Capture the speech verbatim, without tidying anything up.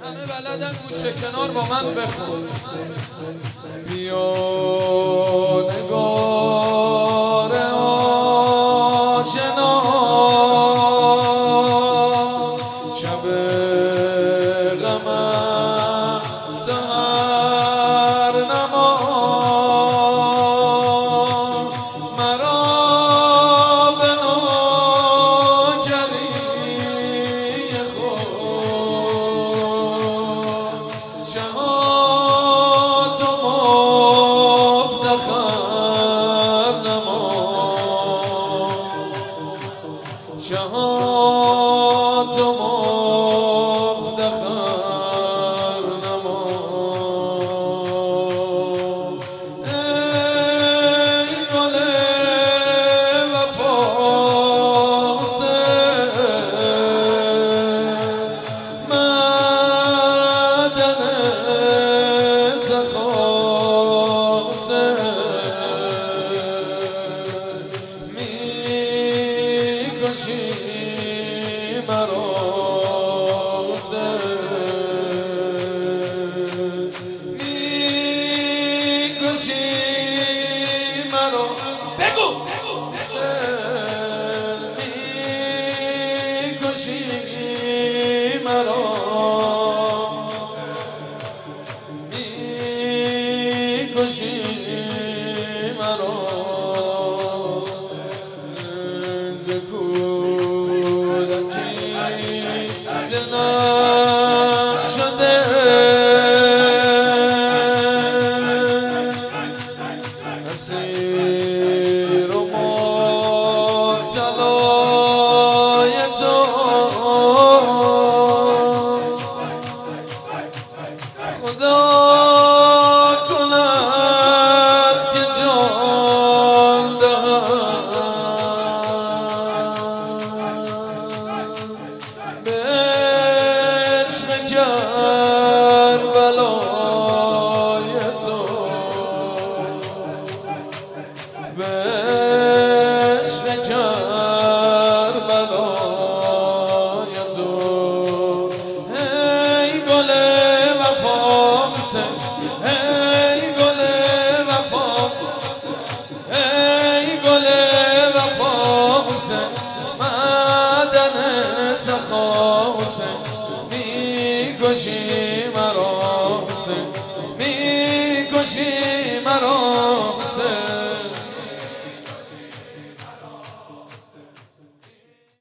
همه بلدن گوشه کنار با من بخون. بیا نگار آشنا شب غمم سحر نما مرا به نوکری خود شهات و مفتخر نما شهات و مفتخر نما ای گل وفا حسین معدن سخا حسین می‌کشی مرا حسین می‌کشی مرا بگو حسین می‌کشی مرا می‌کشی مرا ز کودکی دلم شده اسیر و مبتلای تو خدا کند که جان دهم به عشق کربلای تو به عشق کربلای تو ای گل وفا حسین ای گل وفا ای گل وفا حسین معدن سخا حسین می‌کشی مرا حسین می‌کشی